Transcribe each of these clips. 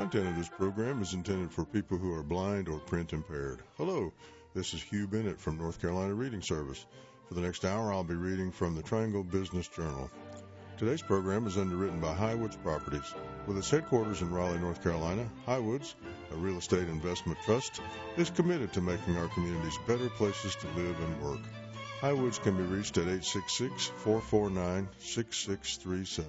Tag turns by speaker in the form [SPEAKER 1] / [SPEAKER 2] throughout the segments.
[SPEAKER 1] content of this program is intended for people who are blind or print impaired. Hello, this is Hugh Bennett from North Carolina Reading Service. For the next hour, I'll be reading from the Triangle Business Journal. Today's program is underwritten by Highwoods Properties. With its headquarters in Raleigh, North Carolina, Highwoods, a real estate investment trust, is committed to making our communities better places to live and work. Highwoods can be reached at 866-449-6637.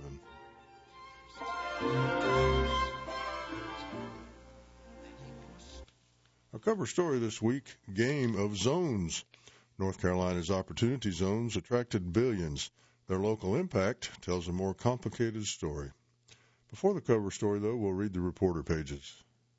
[SPEAKER 1] Our cover story this week, Game of Zones. North Carolina's opportunity zones attracted billions. Their local impact tells a more complicated story. Before the cover story, though, we'll read the reporter pages.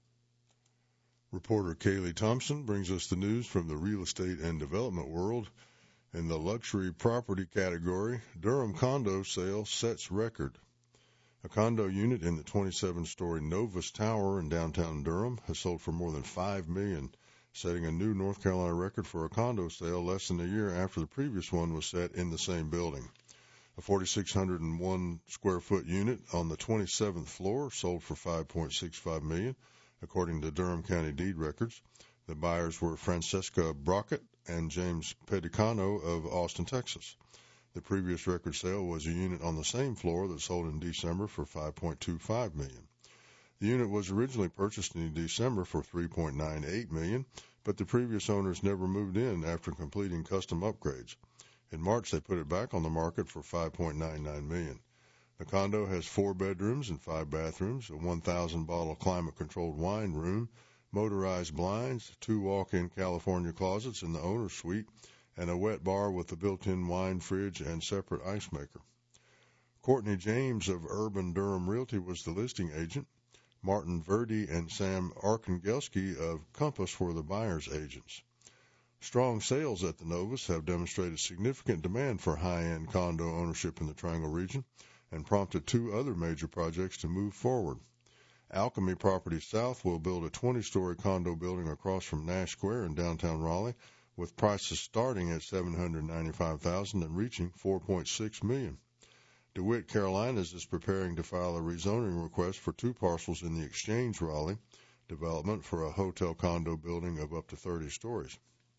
[SPEAKER 1] Reporter Kaylee Thompson brings us the news from the real estate and development world. In the luxury property category, Durham condo sale sets record. A condo unit in the 27-story Novus Tower in downtown Durham has sold for more than $5 million, setting a new North Carolina record for a condo sale less than a year after the previous one was set in the same building. A 4,601 square foot unit on the 27th floor sold for $5.65 million, according to Durham County deed records. The buyers were Francesca Brockett and James Pedicano of Austin, Texas. The previous record sale was a unit on the same floor that sold in December for $5.25 million. The unit was originally purchased in December for $3.98 million, but the previous owners never moved in after completing custom upgrades. In March, they put it back on the market for $5.99 million. The condo has 4 bedrooms and 5 bathrooms, a 1,000-bottle climate-controlled wine room, motorized blinds, 2 walk-in California closets in the owner's suite, and a wet bar with a built-in wine fridge and separate ice maker. Courtney James of Urban Durham Realty was the listing agent. Martin Verdi and Sam Arkangelski of Compass were the buyer's agents. Strong sales at the Novus have demonstrated significant demand for high-end condo ownership in the Triangle region and prompted 2 other major projects to move forward. Alchemy Properties South will build a 20-story condo building across from Nash Square in downtown Raleigh, with prices starting at $795,000 and reaching $4.6 million. DeWitt Carolinas is preparing to file a rezoning request for 2 parcels in the Exchange Raleigh development for a hotel condo building of up to 30 stories.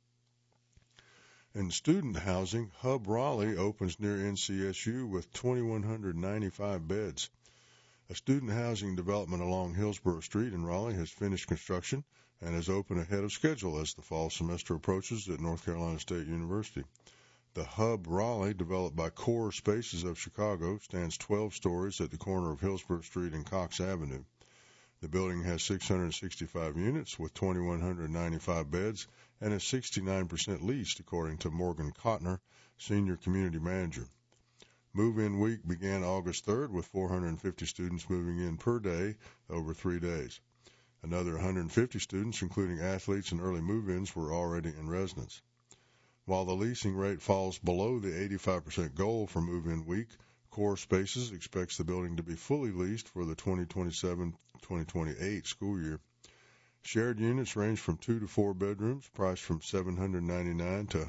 [SPEAKER 1] In student housing, Hub Raleigh opens near NCSU with 2,195 beds. A student housing development along Hillsborough Street in Raleigh has finished construction and is open ahead of schedule as the fall semester approaches at North Carolina State University. The Hub Raleigh, developed by Core Spaces of Chicago, stands 12 stories at the corner of Hillsborough Street and Cox Avenue. The building has 665 units with 2,195 beds and is 69% leased, according to Morgan Cotner, Senior Community Manager. Move-in week began August 3rd with 450 students moving in per day over 3 days. Another 150 students, including athletes and early move-ins, were already in residence. While the leasing rate falls below the 85% goal for move-in week, Core Spaces expects the building to be fully leased for the 2027-2028 school year. Shared units range from 2 to 4 bedrooms, priced from $799 to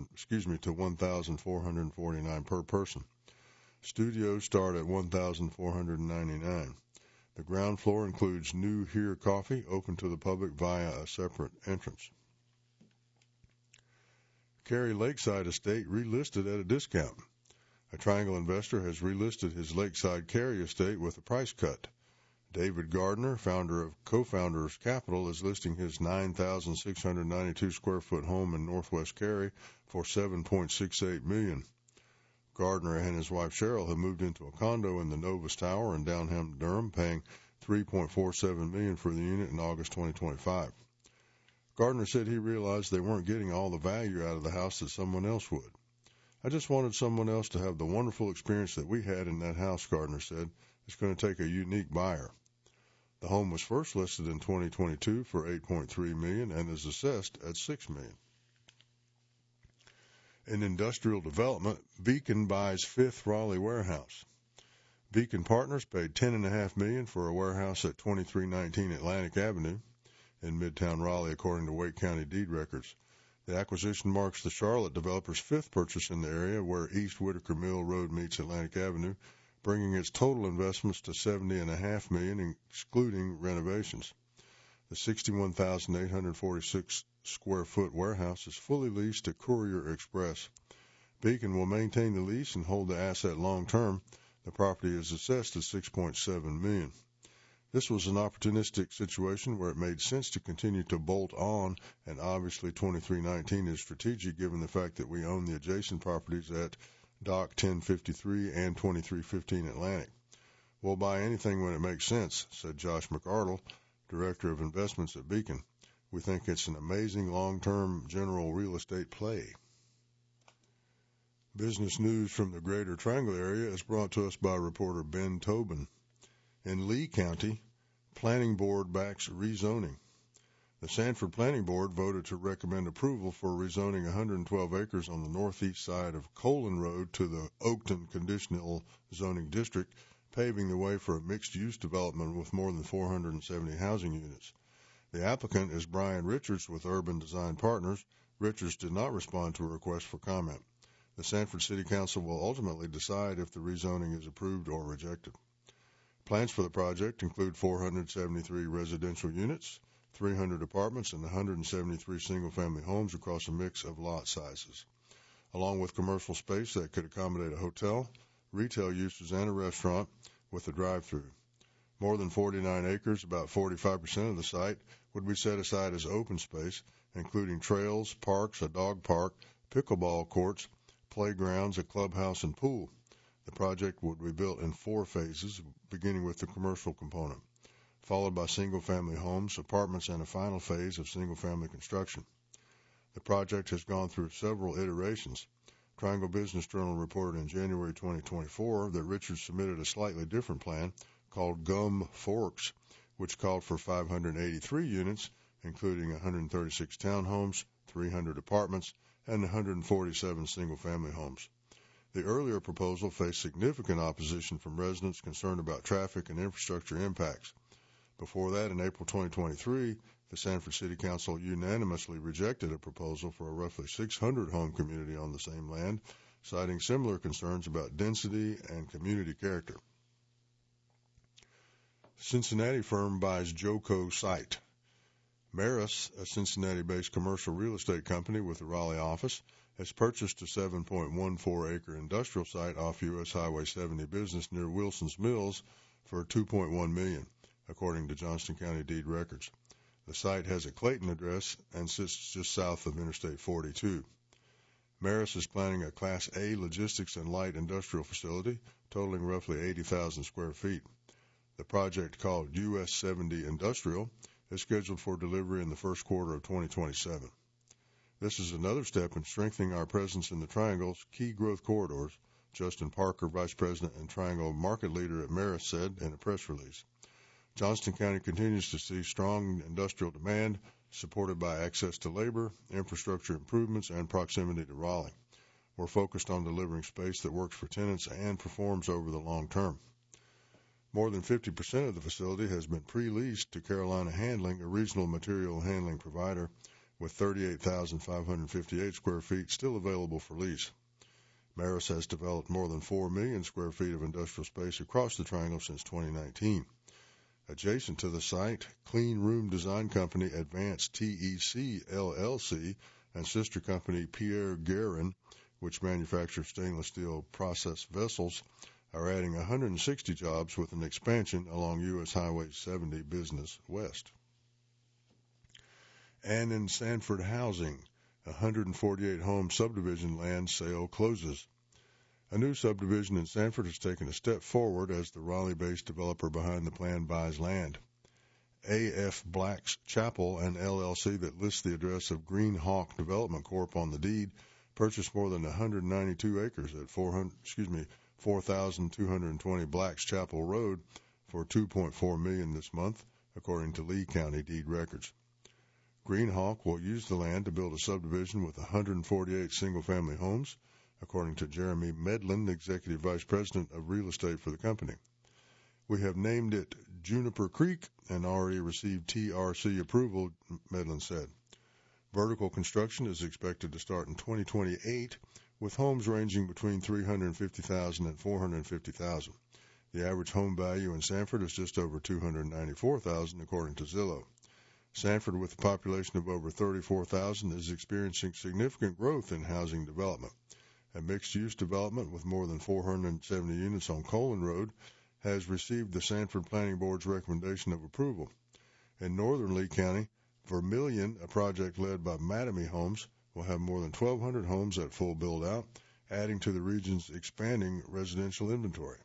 [SPEAKER 1] $1,449 per person. Studios start at $1,499. The ground floor includes New Here Coffee, open to the public via a separate entrance. Cary Lakeside Estate relisted at a discount. A Triangle investor has relisted his Lakeside Cary estate with a price cut. David Gardner, co-founders Capital, is listing his 9,692 square foot home in Northwest Cary for $7.68 million. Gardner and his wife Cheryl have moved into a condo in the Novus Tower in downtown Durham, paying $3.47 million for the unit in August 2025. Gardner said he realized they weren't getting all the value out of the house that someone else would. I just wanted someone else to have the wonderful experience that we had in that house, Gardner said. It's going to take a unique buyer. The home was first listed in 2022 for $8.3 million and is assessed at $6 million. In industrial development, Beacon buys 5th Raleigh warehouse. Beacon Partners paid $10.5 million for a warehouse at 2319 Atlantic Avenue in Midtown Raleigh, according to Wake County deed records. The acquisition marks the Charlotte developer's 5th purchase in the area where East Whitaker Mill Road meets Atlantic Avenue, bringing its total investments to $70.5 million, excluding renovations. The 61,846 square foot warehouse is fully leased to Courier Express. Beacon will maintain the lease and hold the asset long term. The property is assessed at $6.7 million. This was an opportunistic situation where it made sense to continue to bolt on, and obviously 2319 is strategic given the fact that we own the adjacent properties at Dock 1053 and 2315 Atlantic. We'll buy anything when it makes sense, said Josh McArdle, Director of Investments at Beacon. We think it's an amazing long-term general real estate play. Business news from the Greater Triangle area is brought to us by reporter Ben Tobin. In Lee County, Planning Board backs rezoning. The Sanford Planning Board voted to recommend approval for rezoning 112 acres on the northeast side of Colon Road to the Oakton Conditional Zoning District, paving the way for a mixed-use development with more than 470 housing units. The applicant is Brian Richards with Urban Design Partners. Richards did not respond to a request for comment. The Sanford City Council will ultimately decide if the rezoning is approved or rejected. Plans for the project include 473 residential units, 300 apartments, and 173 single-family homes across a mix of lot sizes, along with commercial space that could accommodate a hotel, retail uses, and a restaurant with a drive-through. More than 49 acres, about 45% of the site, would be set aside as open space, including trails, parks, a dog park, pickleball courts, playgrounds, a clubhouse, and pool. The project would be built in 4 phases, beginning with the commercial component, followed by single-family homes, apartments, and a final phase of single-family construction. The project has gone through several iterations. Triangle Business Journal reported in January 2024 that Richards submitted a slightly different plan called Gum Forks, which called for 583 units, including 136 townhomes, 300 apartments, and 147 single-family homes. The earlier proposal faced significant opposition from residents concerned about traffic and infrastructure impacts. Before that, in April 2023, the Sanford City Council unanimously rejected a proposal for a roughly 600-home community on the same land, citing similar concerns about density and community character. Cincinnati firm buys Joco site. Maris, a Cincinnati-based commercial real estate company with a Raleigh office, has purchased a 7.14-acre industrial site off U.S. Highway 70 business near Wilson's Mills for $2.1 million, according to Johnston County Deed Records. The site has a Clayton address and sits just south of Interstate 42. Maris is planning a Class A logistics and light industrial facility totaling roughly 80,000 square feet. The project, called U.S. 70 Industrial, is scheduled for delivery in the first quarter of 2027. This is another step in strengthening our presence in the Triangle's key growth corridors, Justin Parker, Vice President and Triangle Market Leader at Maris, said in a press release. Johnston County continues to see strong industrial demand, supported by access to labor, infrastructure improvements, and proximity to Raleigh. We're focused on delivering space that works for tenants and performs over the long term. More than 50% of the facility has been pre-leased to Carolina Handling, a regional material handling provider, with 38,558 square feet still available for lease. Maris has developed more than 4 million square feet of industrial space across the Triangle since 2019. Adjacent to the site, clean room design company Advanced TEC LLC and sister company Pierre Guerin, which manufactures stainless steel process vessels, are adding 160 jobs with an expansion along U.S. Highway 70 Business West. And in Sanford housing, 148-home subdivision land sale closes. A new subdivision in Sanford has taken a step forward as the Raleigh-based developer behind the plan buys land. A.F. Black's Chapel, an LLC that lists the address of Green Hawk Development Corp. On the deed, purchased more than 192 acres at 4,220 Black's Chapel Road for $2.4 million this month, according to Lee County Deed Records. Greenhawk will use the land to build a subdivision with 148 single-family homes, according to Jeremy Medlin, Executive Vice President of Real Estate for the company. We have named it Juniper Creek and already received TRC approval, Medlin said. Vertical construction is expected to start in 2028, with homes ranging between $350,000 and $450,000. The average home value in Sanford is just over $294,000, according to Zillow. Sanford, with a population of over 34,000, is experiencing significant growth in housing development. A mixed-use development with more than 470 units on Colon Road has received the Sanford Planning Board's recommendation of approval. In northern Lee County, Vermilion, a project led by Mattamy Homes, will have more than 1,200 homes at full build-out, adding to the region's expanding residential inventory.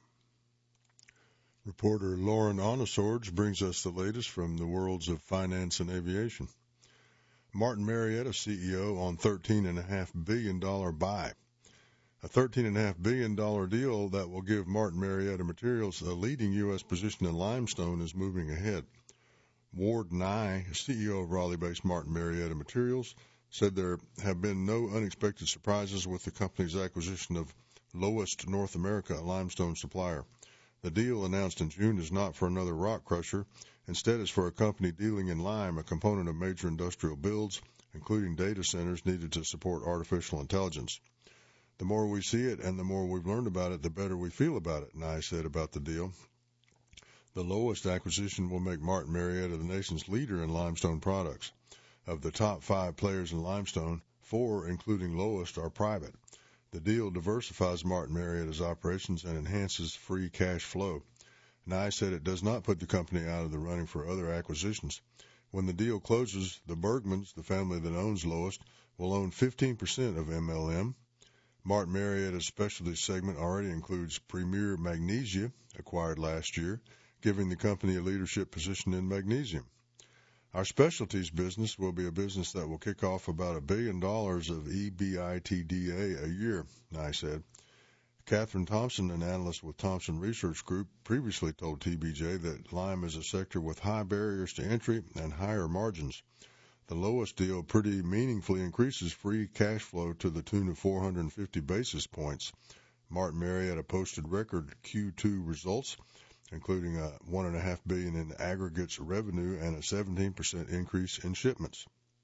[SPEAKER 1] Reporter Lauren Onosorge brings us the latest from the worlds of finance and aviation. Martin Marietta CEO on $13.5 billion buy. A $13.5 billion deal that will give Martin Marietta Materials a leading U.S. position in limestone is moving ahead. Ward Nye, CEO of Raleigh-based Martin Marietta Materials, said there have been no unexpected surprises with the company's acquisition of Lowest North America, a limestone supplier. The deal announced in June is not for another rock crusher. Instead, it's for a company dealing in lime, a component of major industrial builds, including data centers needed to support artificial intelligence. The more we see it and the more we've learned about it, the better we feel about it, Nye said about the deal. The Lowest acquisition will make Martin Marietta the nation's leader in limestone products. Of the top 5 players in limestone, 4, including Lowest, are private. The deal diversifies Martin Marietta's operations and enhances free cash flow. Nye said it does not put the company out of the running for other acquisitions. When the deal closes, the Bergmans, the family that owns Lowest, will own 15% of MLM. Martin Marietta's specialty segment already includes Premier Magnesia, acquired last year, giving the company a leadership position in magnesium. Our specialties business will be a business that will kick off about $1 billion of EBITDA a year, Nye said. Catherine Thompson, an analyst with Thompson Research Group, previously told TBJ that lime is a sector with high barriers to entry and higher margins. The Lowest deal pretty meaningfully increases free cash flow to the tune of 450 basis points. Martin Marietta posted record Q2 results, including $1.5 billion in aggregates revenue and a 17% increase in shipments.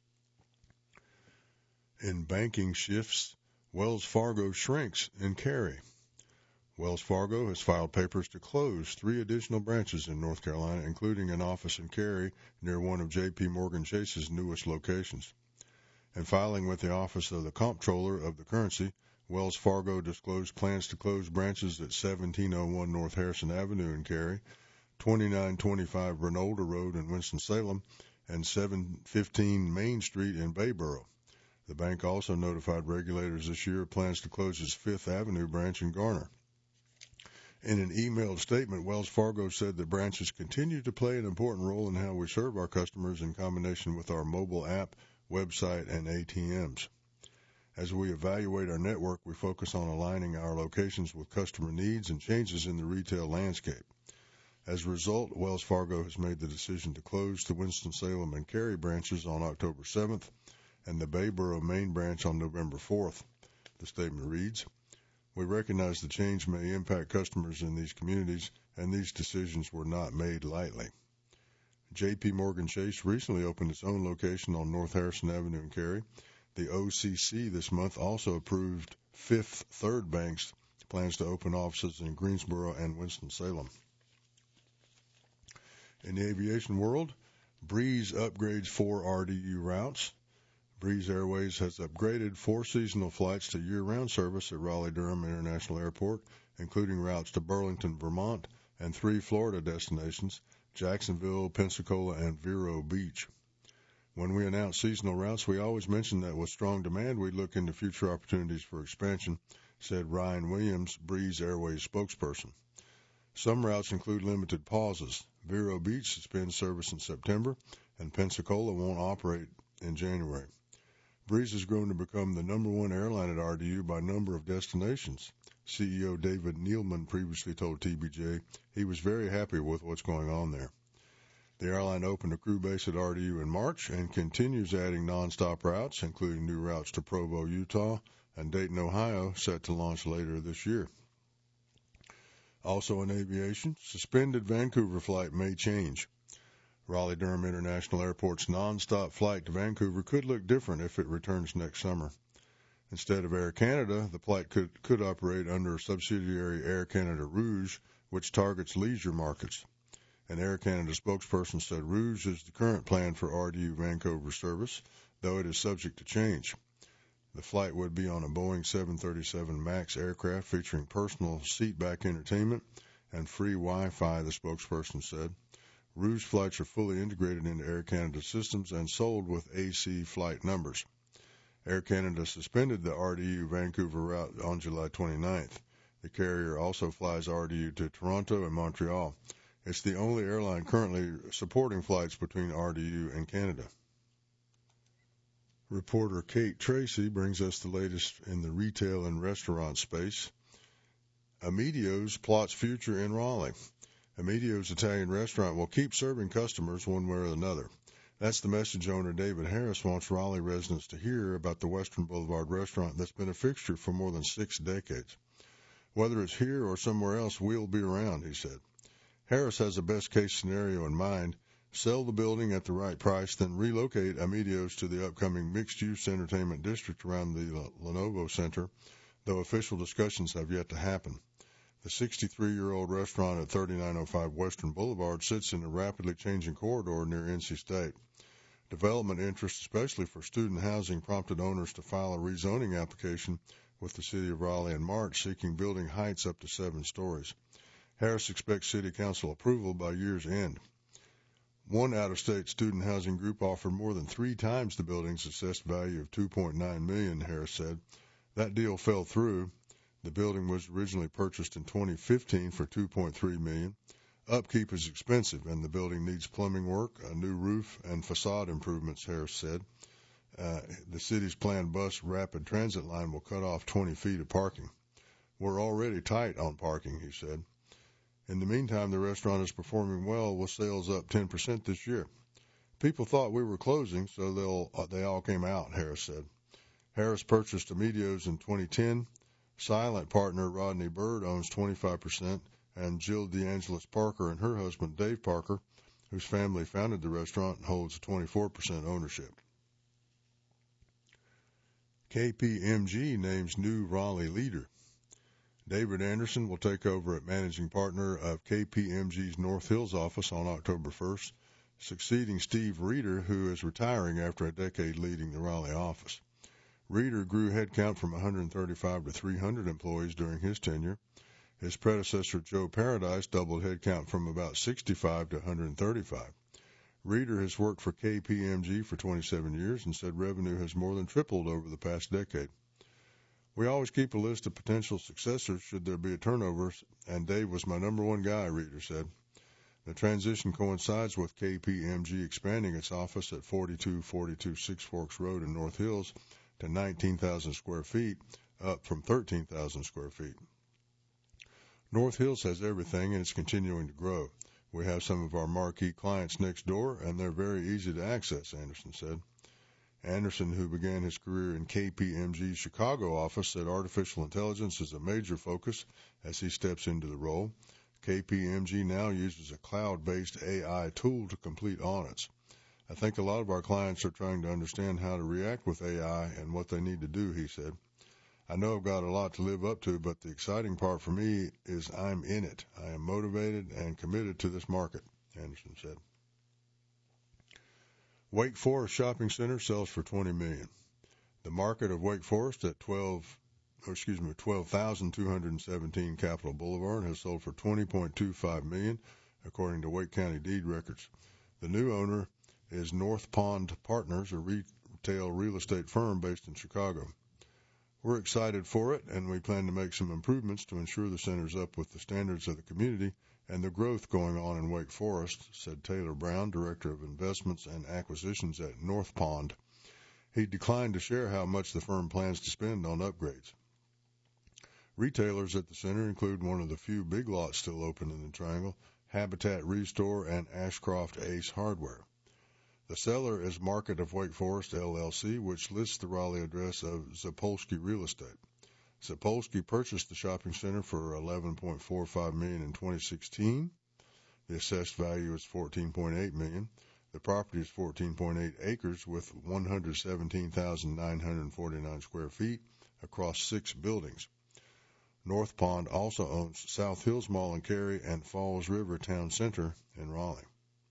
[SPEAKER 1] In banking shifts, Wells Fargo shrinks in Cary. Wells Fargo has filed papers to close 3 additional branches in North Carolina, including an office in Cary near one of J.P. Morgan Chase's newest locations. In filing with the Office of the Comptroller of the Currency, Wells Fargo disclosed plans to close branches at 1701 North Harrison Avenue in Cary, 2925 Renolda Road in Winston-Salem, and 715 Main Street in Bayboro. The bank also notified regulators this year of plans to close its Fifth Avenue branch in Garner. In an emailed statement, Wells Fargo said that branches continue to play an important role in how we serve our customers in combination with our mobile app, website, and ATMs. As we evaluate our network, we focus on aligning our locations with customer needs and changes in the retail landscape. As a result, Wells Fargo has made the decision to close the Winston-Salem and Cary branches on October 7th and the Bayboro main branch on November 4th. The statement reads, "We recognize the change may impact customers in these communities, and these decisions were not made lightly." J.P. Morgan Chase recently opened its own location on North Harrison Avenue in Cary. The OCC this month also approved Fifth Third Bank's plans to open offices in Greensboro and Winston-Salem. In the aviation world, Breeze upgrades 4 RDU routes. Breeze Airways has upgraded 4 seasonal flights to year-round service at Raleigh-Durham International Airport, including routes to Burlington, Vermont, and 3 Florida destinations, Jacksonville, Pensacola, and Vero Beach. When we announce seasonal routes, we always mention that with strong demand, we look into future opportunities for expansion, said Ryan Williams, Breeze Airways spokesperson. Some routes include limited pauses. Vero Beach suspends service in September, and Pensacola won't operate in January. Breeze has grown to become the number 1 airline at RDU by number of destinations. CEO David Neilman previously told TBJ he was very happy with what's going on there. The airline opened a crew base at RDU in March and continues adding nonstop routes, including new routes to Provo, Utah, and Dayton, Ohio, set to launch later this year. Also in aviation, suspended Vancouver flight may change. Raleigh-Durham International Airport's nonstop flight to Vancouver could look different if it returns next summer. Instead of Air Canada, the flight could operate under subsidiary Air Canada Rouge, which targets leisure markets. An Air Canada spokesperson said Rouge is the current plan for RDU Vancouver service, though it is subject to change. The flight would be on a Boeing 737 MAX aircraft featuring personal seat-back entertainment and free Wi-Fi, the spokesperson said. Rouge flights are fully integrated into Air Canada systems and sold with AC flight numbers. Air Canada suspended the RDU Vancouver route on July 29th. The carrier also flies RDU to Toronto and Montreal. It's the only airline currently supporting flights between RDU and Canada. Reporter Kate Tracy brings us the latest in the retail and restaurant space. Amedio's plots future in Raleigh. Amedio's Italian restaurant will keep serving customers one way or another. That's the message owner David Harris wants Raleigh residents to hear about the Western Boulevard restaurant that's been a fixture for more than 6 decades. Whether it's here or somewhere else, we'll be around, he said. Harris has a best-case scenario in mind: sell the building at the right price, then relocate Amedio's to the upcoming mixed-use entertainment district around the Lenovo Center, though official discussions have yet to happen. The 63-year-old restaurant at 3905 Western Boulevard sits in a rapidly changing corridor near NC State. Development interest, especially for student housing, prompted owners to file a rezoning application with the City of Raleigh in March, seeking building heights up to 7 stories. Harris expects City Council approval by year's end. One out-of-state student housing group offered more than 3 times the building's assessed value of $2.9 million, Harris said. That deal fell through. The building was originally purchased in 2015 for $2.3 million. Upkeep is expensive, and the building needs plumbing work, a new roof, and facade improvements, Harris said. The city's planned bus rapid transit line will cut off 20 feet of parking. We're already tight on parking, he said. In the meantime, the restaurant is performing well, with sales up 10% this year. People thought we were closing, so they all came out, Harris said. Harris purchased Amedio's in 2010. Silent partner Rodney Bird owns 25%, and Jill DeAngelis Parker and her husband Dave Parker, whose family founded the restaurant, holds 24% ownership. KPMG names new Raleigh leader. David Anderson will take over as managing partner of KPMG's North Hills office on October 1st, succeeding Steve Reeder, who is retiring after a decade leading the Raleigh office. Reeder grew headcount from 135 to 300 employees during his tenure. His predecessor, Joe Paradise, doubled headcount from about 65 to 135. Reeder has worked for KPMG for 27 years and said revenue has more than tripled over the past decade. We always keep a list of potential successors should there be a turnover, and Dave was my number one guy, Reeder said. The transition coincides with KPMG expanding its office at 4242 Six Forks Road in North Hills to 19,000 square feet, up from 13,000 square feet. North Hills has everything, and it's continuing to grow. We have some of our marquee clients next door, and they're very easy to access, Anderson said. Anderson, who began his career in KPMG's Chicago office, said artificial intelligence is a major focus as he steps into the role. KPMG now uses a cloud-based AI tool to complete audits. I think a lot of our clients are trying to understand how to react with AI and what they need to do, he said. I know I've got a lot to live up to, but the exciting part for me is I'm in it. I am motivated and committed to this market, Anderson said. Wake Forest Shopping Center sells for $20 million. The market of Wake Forest at 12,217 Capitol Boulevard has sold for $20.25 million, according to Wake County deed records. The new owner is North Pond Partners, a retail real estate firm based in Chicago. We're excited for it, and we plan to make some improvements to ensure the center's up with the standards of the community and the growth going on in Wake Forest, said Taylor Brown, Director of Investments and Acquisitions at North Pond. He declined to share how much the firm plans to spend on upgrades. Retailers at the center include one of the few big lots still open in the Triangle, Habitat Restore and Ashcroft Ace Hardware. The seller is Market of Wake Forest, LLC, which lists the Raleigh address of Zapolsky Real Estate. Zapolsky purchased the shopping center for $11.45 million in 2016. The assessed value is $14.8 million. The property is 14.8 acres with 117,949 square feet across 6 buildings. North Pond also owns South Hills Mall in Cary and Falls River Town Center in Raleigh.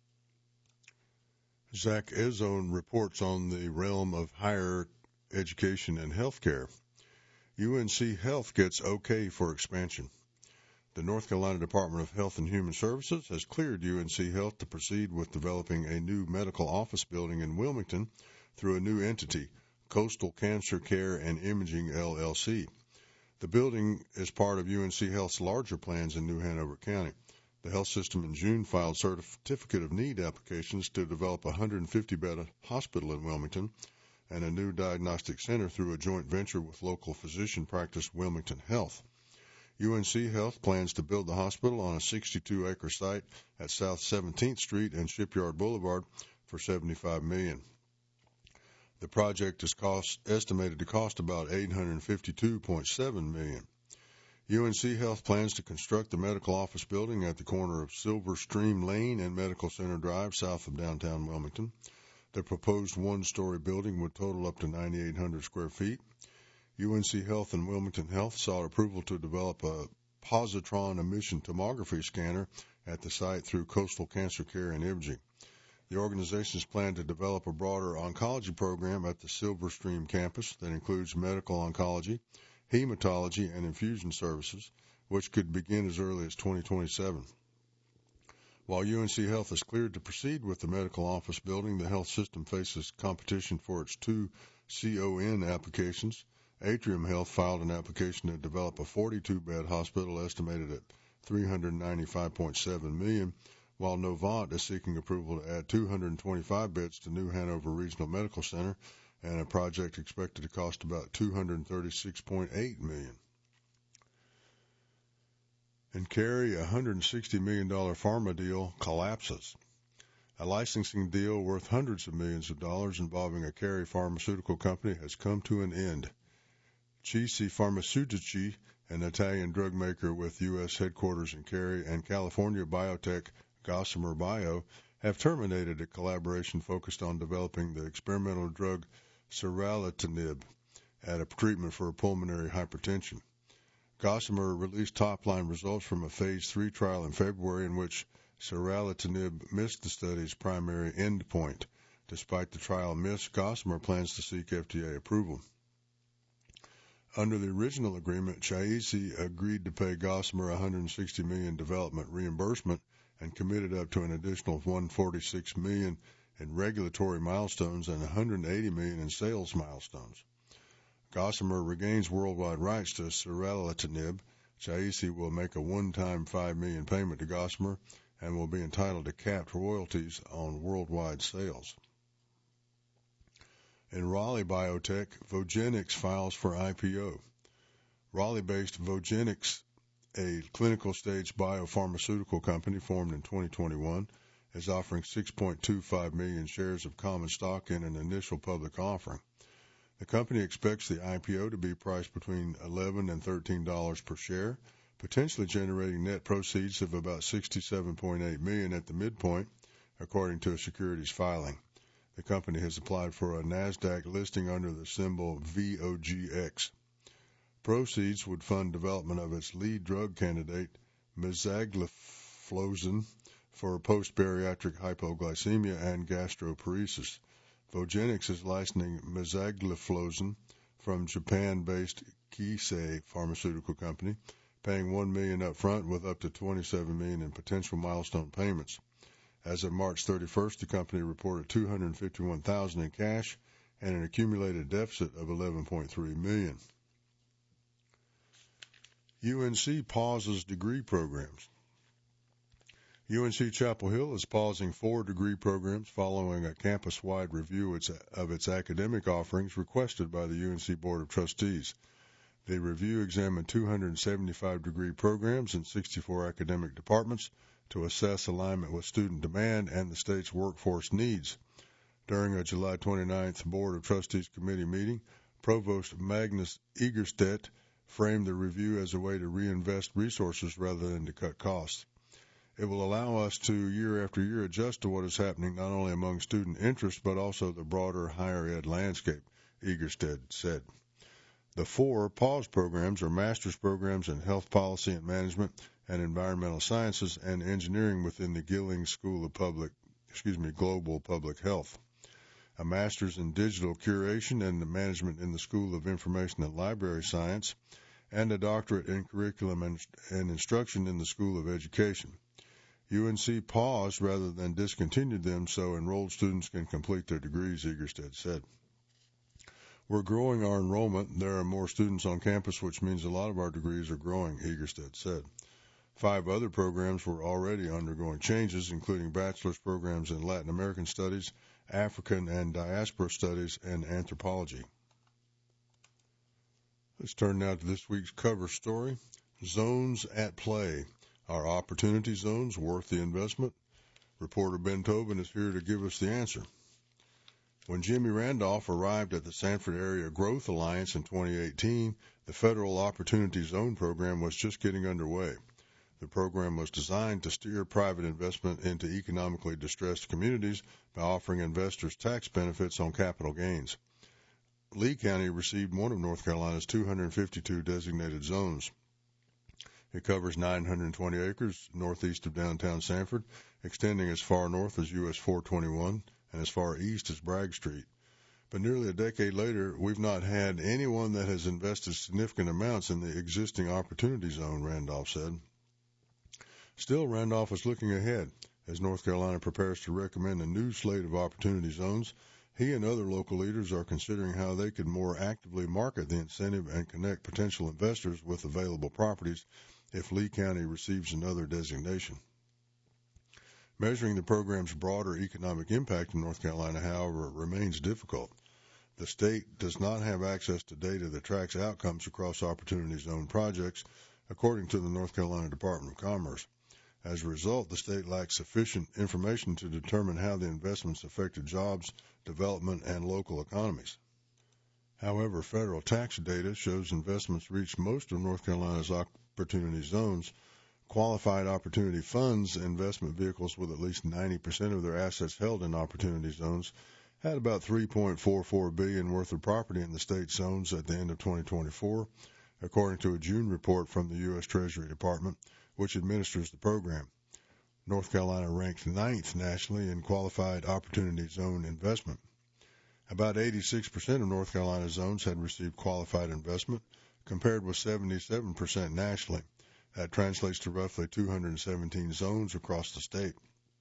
[SPEAKER 1] Zach Ezzone reports on the realm of higher education and healthcare. UNC Health gets okay for expansion. The North Carolina Department of Health and Human Services has cleared UNC Health to proceed with developing a new medical office building in Wilmington through a new entity, Coastal Cancer Care and Imaging, LLC. The building is part of UNC Health's larger plans in New Hanover County. The health system in June filed certificate of need applications to develop a 150-bed hospital in Wilmington and a new diagnostic center through a joint venture with local physician practice Wilmington Health. UNC Health plans to build the hospital on a 62-acre site at South 17th Street and Shipyard Boulevard for $75 million. The project is estimated to cost about $852.7 million. UNC Health plans to construct the medical office building at the corner of Silver Stream Lane and Medical Center Drive south of downtown Wilmington. The proposed one-story building would total up to 9,800 square feet. UNC Health and Wilmington Health sought approval to develop a positron emission tomography scanner at the site through Coastal Cancer Care and Imaging. The organizations plan to develop a broader oncology program at the Silver Stream campus that includes medical oncology, hematology, and infusion services, which could begin as early as 2027. While UNC Health is cleared to proceed with the medical office building, the health system faces competition for its 2 CON applications. Atrium Health filed an application to develop a 42-bed hospital estimated at $395.7 million, while Novant is seeking approval to add 225 beds to New Hanover Regional Medical Center, and a project expected to cost about $236.8 million. In Cary, a $160 million pharma deal collapses. A licensing deal worth hundreds of millions of dollars involving a Cary pharmaceutical company has come to an end. Cisi Farmaceutici, an Italian drug maker with U.S. headquarters in Cary, and California biotech Gossamer Bio have terminated a collaboration focused on developing the experimental drug seralutinib as a treatment for pulmonary hypertension. Gossamer released top-line results from a Phase 3 trial in February in which seralutinib missed the study's primary endpoint. Despite the trial miss, Gossamer plans to seek FDA approval. Under the original agreement, Chiesi agreed to pay Gossamer $160 million development reimbursement and committed up to an additional $146 million in regulatory milestones and $180 million in sales milestones. Gossamer regains worldwide rights to seralutinib. Chiesi will make a one-time $5 million payment to Gossamer and will be entitled to capped royalties on worldwide sales. In Raleigh Biotech, Vogenix files for IPO. Raleigh-based Vogenix, a clinical-stage biopharmaceutical company formed in 2021, is offering 6.25 million shares of common stock in an initial public offering. The company expects the IPO to be priced between $11 and $13 per share, potentially generating net proceeds of about $67.8 million at the midpoint, according to a securities filing. The company has applied for a NASDAQ listing under the symbol VOGX. Proceeds would fund development of its lead drug candidate, mesagliflozin, for post-bariatric hypoglycemia and gastroparesis. Vogenix is licensing mesagliflozin from Japan-based Kissei Pharmaceutical Company, paying $1 million up front with up to $27 million in potential milestone payments. As of March 31st, the company reported $251,000 in cash and an accumulated deficit of $11.3 million. UNC pauses degree programs. UNC Chapel Hill is pausing 4 degree programs following a campus-wide review of its academic offerings requested by the UNC Board of Trustees. The review examined 275 degree programs in 64 academic departments to assess alignment with student demand and the state's workforce needs. During a July 29th Board of Trustees committee meeting, Provost Magnus Egerstedt framed the review as a way to reinvest resources rather than to cut costs. It will allow us to, year after year, adjust to what is happening not only among student interests but also the broader higher ed landscape, Egerstedt said. The 4 PAWS programs are master's programs in health policy and management and environmental sciences and engineering within the Gillings School of Global Public Health, a master's in digital curation and management in the School of Information and Library Science, and a doctorate in curriculum and instruction in the School of Education. UNC paused rather than discontinued them so enrolled students can complete their degrees, Egerstedt said. We're growing our enrollment. There are more students on campus, which means a lot of our degrees are growing, Egerstedt said. 5 other programs were already undergoing changes, including bachelor's programs in Latin American Studies, African and Diaspora Studies, and Anthropology. Let's turn now to this week's cover story. Zones at play. Are opportunity zones worth the investment? Reporter Ben Tobin is here to give us the answer. When Jimmy Randolph arrived at the Sanford Area Growth Alliance in 2018, the Federal Opportunity Zone program was just getting underway. The program was designed to steer private investment into economically distressed communities by offering investors tax benefits on capital gains. Lee County received one of North Carolina's 252 designated zones. It covers 920 acres northeast of downtown Sanford, extending as far north as US 421 and as far east as Bragg Street. But nearly a decade later, we've not had anyone that has invested significant amounts in the existing Opportunity Zone, Randolph said. Still, Randolph is looking ahead. As North Carolina prepares to recommend a new slate of Opportunity Zones, he and other local leaders are considering how they could more actively market the incentive and connect potential investors with available properties if Lee County receives another designation. Measuring the program's broader economic impact in North Carolina, however, remains difficult. The state does not have access to data that tracks outcomes across Opportunity Zone projects, according to the North Carolina Department of Commerce. As a result, the state lacks sufficient information to determine how the investments affected jobs, development, and local economies. However, federal tax data shows investments reached most of North Carolina's Opportunity Zones. Qualified Opportunity Funds, investment vehicles with at least 90% of their assets held in Opportunity Zones, had about $3.44 billion worth of property in the state zones at the end of 2024, according to a June report from the U.S. Treasury Department, which administers the program. North Carolina ranked 9th nationally in qualified Opportunity Zone investment. About 86% of North Carolina's zones had received qualified investment, compared with 77% nationally. That translates to roughly 217 zones across the state.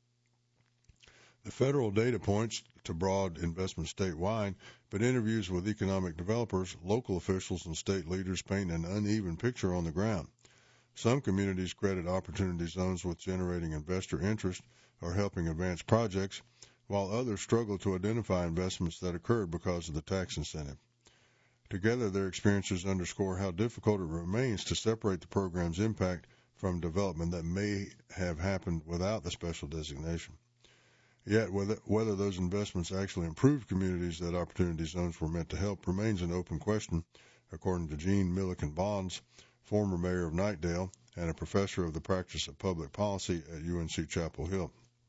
[SPEAKER 1] The federal data points to broad investment statewide, but interviews with economic developers, local officials, and state leaders paint an uneven picture on the ground. Some communities credit Opportunity Zones with generating investor interest or helping advance projects, while others struggle to identify investments that occurred because of the tax incentive. Together, their experiences underscore how difficult it remains to separate the program's impact from development that may have happened without the special designation. Yet, whether those investments actually improved communities that Opportunity Zones were meant to help remains an open question, according to Gene Milliken Bonds, former mayor of Knightdale and a professor of the practice of public policy at UNC Chapel Hill.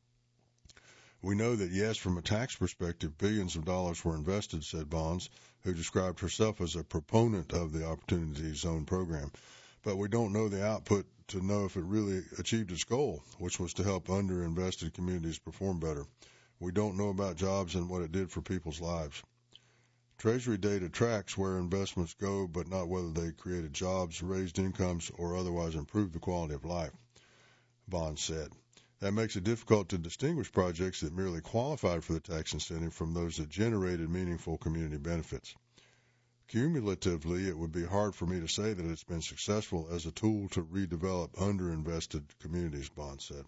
[SPEAKER 1] We know that, yes, from a tax perspective, billions of dollars were invested, said Bonds, who described herself as a proponent of the Opportunity Zone program. But we don't know the output to know if it really achieved its goal, which was to help underinvested communities perform better. We don't know about jobs and what it did for people's lives. Treasury data tracks where investments go, but not whether they created jobs, raised incomes, or otherwise improved the quality of life, Bonds said. That makes it difficult to distinguish projects that merely qualified for the tax incentive from those that generated meaningful community benefits. Cumulatively, it would be hard for me to say that it's been successful as a tool to redevelop underinvested communities, Bonds said.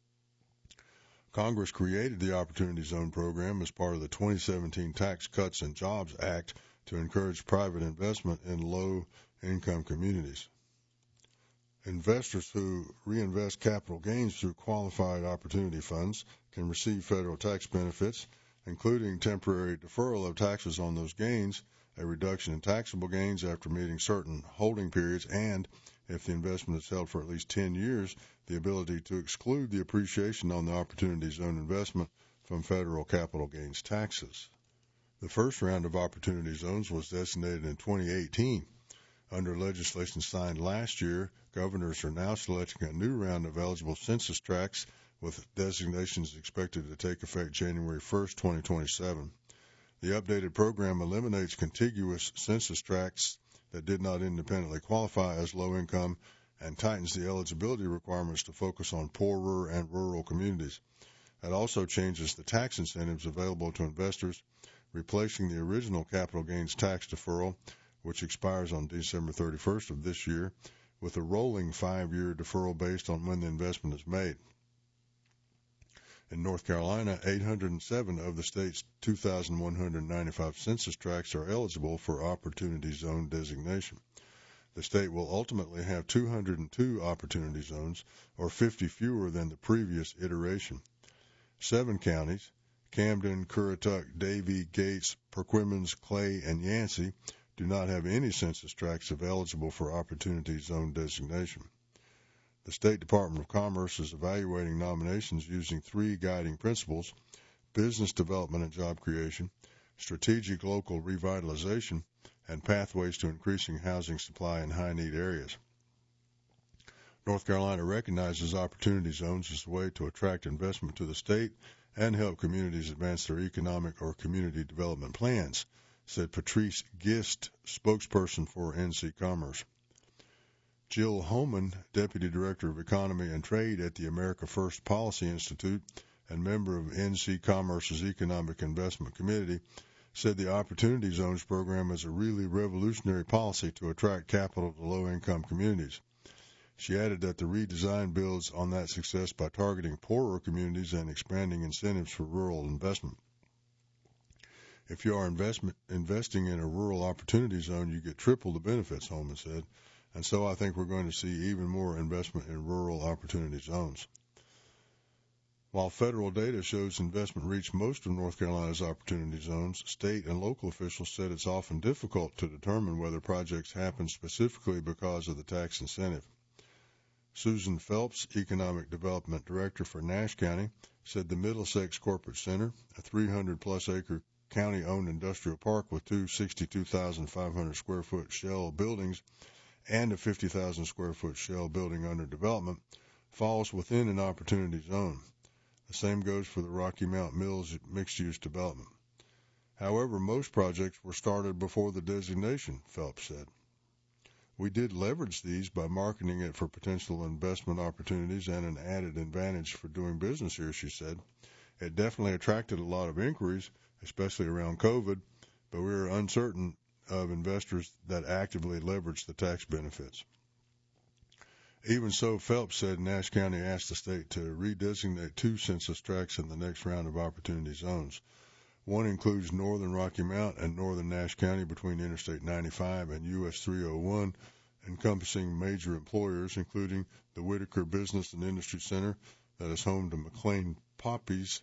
[SPEAKER 1] Congress created the Opportunity Zone program as part of the 2017 Tax Cuts and Jobs Act to encourage private investment in low-income communities. Investors who reinvest capital gains through qualified opportunity funds can receive federal tax benefits, including temporary deferral of taxes on those gains, a reduction in taxable gains after meeting certain holding periods, and if the investment is held for at least 10 years, the ability to exclude the appreciation on the Opportunity Zone investment from federal capital gains taxes. The first round of Opportunity Zones was designated in 2018. Under legislation signed last year, governors are now selecting a new round of eligible census tracts with designations expected to take effect January 1, 2027. The updated program eliminates contiguous census tracts that did not independently qualify as low income and tightens the eligibility requirements to focus on poorer and rural communities. It also changes the tax incentives available to investors, replacing the original capital gains tax deferral, which expires on December 31st of this year, with a rolling 5-year deferral based on when the investment is made. In North Carolina, 807 of the state's 2,195 census tracts are eligible for Opportunity Zone designation. The state will ultimately have 202 Opportunity Zones, or 50 fewer than the previous iteration. 7 counties, Camden, Currituck, Davie, Gates, Perquimans, Clay, and Yancey, do not have any census tracts eligible for Opportunity Zone designation. The State Department of Commerce is evaluating nominations using 3 guiding principles: business development and job creation, strategic local revitalization, and pathways to increasing housing supply in high-need areas. North Carolina recognizes Opportunity Zones as a way to attract investment to the state and help communities advance their economic or community development plans, said Patrice Gist, spokesperson for NC Commerce. Jill Homan, Deputy Director of Economy and Trade at the America First Policy Institute and member of NC Commerce's Economic Investment Committee, said the Opportunity Zones program is a really revolutionary policy to attract capital to low-income communities. She added that the redesign builds on that success by targeting poorer communities and expanding incentives for rural investment. If you are investing in a rural opportunity zone, you get triple the benefits, Holman said, and so I think we're going to see even more investment in rural opportunity zones. While federal data shows investment reached most of North Carolina's opportunity zones, state and local officials said it's often difficult to determine whether projects happen specifically because of the tax incentive. Susan Phelps, Economic Development Director for Nash County, said the Middlesex Corporate Center, a 300-plus acre county-owned industrial park with 2 62,500 square foot shell buildings and a 50,000 square foot shell building under development, falls within an opportunity zone. The same goes for the Rocky Mount Mills mixed-use development. However, most projects were started before the designation, Phelps said. We did leverage these by marketing it for potential investment opportunities and an added advantage for doing business here, she said. It definitely attracted a lot of inquiries, especially around COVID, but we are uncertain of investors that actively leverage the tax benefits. Even so, Phelps said Nash County asked the state to redesignate 2 census tracts in the next round of opportunity zones. One includes northern Rocky Mount and northern Nash County between Interstate 95 and US 301, encompassing major employers, including the Whitaker Business and Industry Center that is home to McLean Poppies,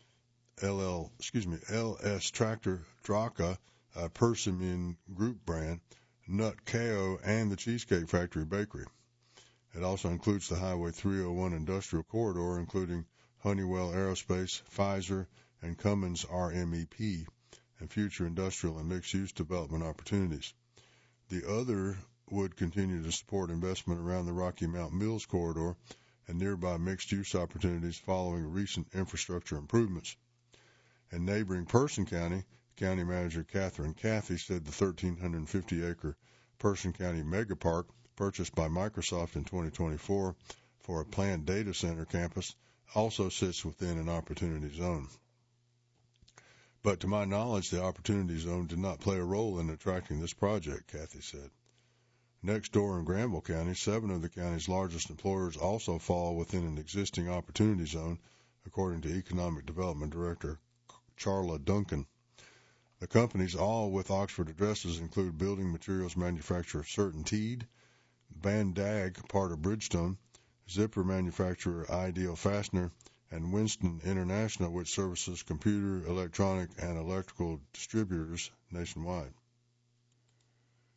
[SPEAKER 1] LS Tractor, Draka, a Persimmon Group brand, Nut Kao, and the Cheesecake Factory Bakery. It also includes the Highway 301 industrial corridor, including Honeywell Aerospace, Pfizer, and Cummins RMEP, and future industrial and mixed-use development opportunities. The other would continue to support investment around the Rocky Mount Mills corridor and nearby mixed-use opportunities following recent infrastructure improvements. In neighboring Person County, County Manager Catherine Cathy said the 1,350-acre Person County Megapark, purchased by Microsoft in 2024 for a planned data center campus, also sits within an opportunity zone. But to my knowledge, the opportunity zone did not play a role in attracting this project, Cathy said. Next door in Granville County, 7 of the county's largest employers also fall within an existing opportunity zone, according to Economic Development Director Charla Duncan. The companies, all with Oxford addresses, include building materials manufacturer CertainTeed, Bandag, part of Bridgestone, zipper manufacturer Ideal Fastener, and Winston International, which services computer, electronic, and electrical distributors nationwide.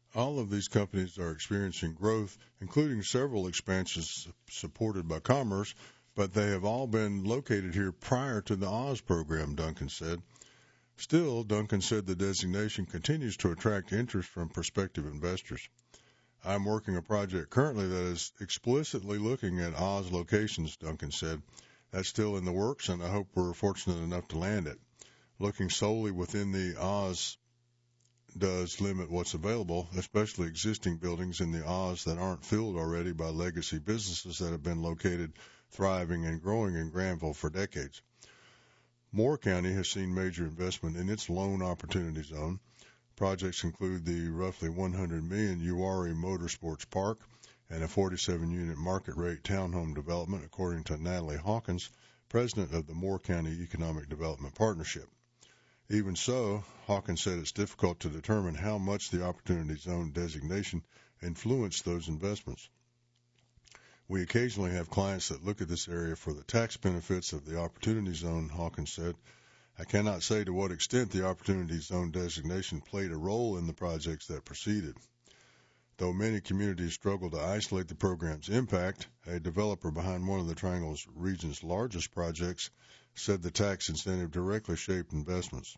[SPEAKER 1] All of these companies are experiencing growth, including several expansions supported by Commerce, but they have all been located here prior to the Oz program, Duncan said. Still, Duncan said the designation continues to attract interest from prospective investors. I'm working a project currently that is explicitly looking at Oz locations, Duncan said. That's still in the works, and I hope we're fortunate enough to land it. Looking solely within the Oz does limit what's available, especially existing buildings in the Oz that aren't filled already by legacy businesses that have been located, thriving, and growing in Granville for decades. Moore County has seen major investment in its Loan Opportunity Zone. Projects include the roughly $100 million Uwharrie Motorsports Park and a 47-unit market-rate townhome development, according to Natalie Hawkins, president of the Moore County Economic Development Partnership. Even so, Hawkins said it's difficult to determine how much the Opportunity Zone designation influenced those investments. We occasionally have clients that look at this area for the tax benefits of the Opportunity Zone, Hawkins said. I cannot say to what extent the Opportunity Zone designation played a role in the projects that preceded. Though many communities struggle to isolate the program's impact, a developer behind one of the Triangle's region's largest projects said the tax incentive directly shaped investments.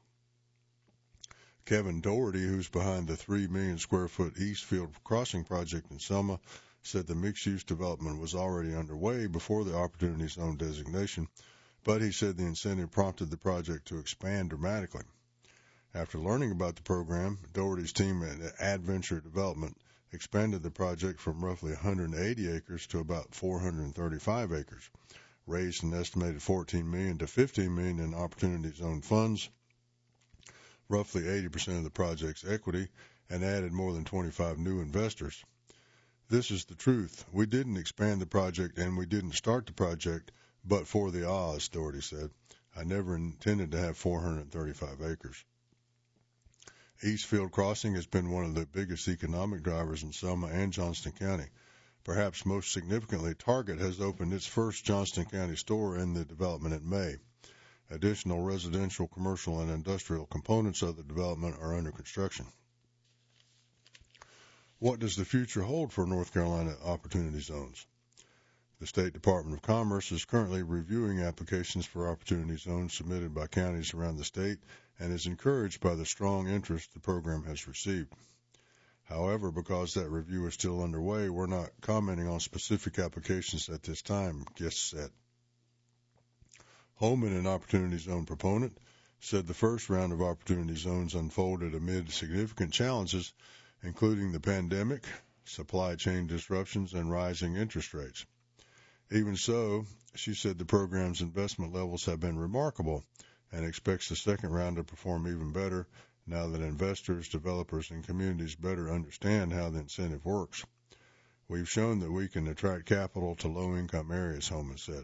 [SPEAKER 1] Kevin Doherty, who's behind the 3 million square foot Eastfield Crossing project in Selma, said the mixed-use development was already underway before the Opportunity Zone designation, but he said the incentive prompted the project to expand dramatically. After learning about the program, Doherty's team at Adventure Development expanded the project from roughly 180 acres to about 435 acres, raised an estimated $14 million to $15 million in Opportunity Zone funds, roughly 80% of the project's equity, and added more than 25 new investors. This is the truth. We didn't expand the project and we didn't start the project but for the Oz, Doherty said. I never intended to have 435 acres. Eastfield Crossing has been one of the biggest economic drivers in Selma and Johnston County. Perhaps most significantly, Target has opened its first Johnston County store in the development in May. Additional residential, commercial, and industrial components of the development are under construction. What does the future hold for North Carolina Opportunity Zones? The State Department of Commerce is currently reviewing applications for Opportunity Zones submitted by counties around the state and is encouraged by the strong interest the program has received. However, because that review is still underway, we're not commenting on specific applications at this time, Gist said. Holman, an Opportunity Zone proponent, said the first round of Opportunity Zones unfolded amid significant challenges, including the pandemic, supply chain disruptions, and rising interest rates. Even so, she said the program's investment levels have been remarkable and expects the second round to perform even better now that investors, developers, and communities better understand how the incentive works. We've shown that we can attract capital to low-income areas, Holman said.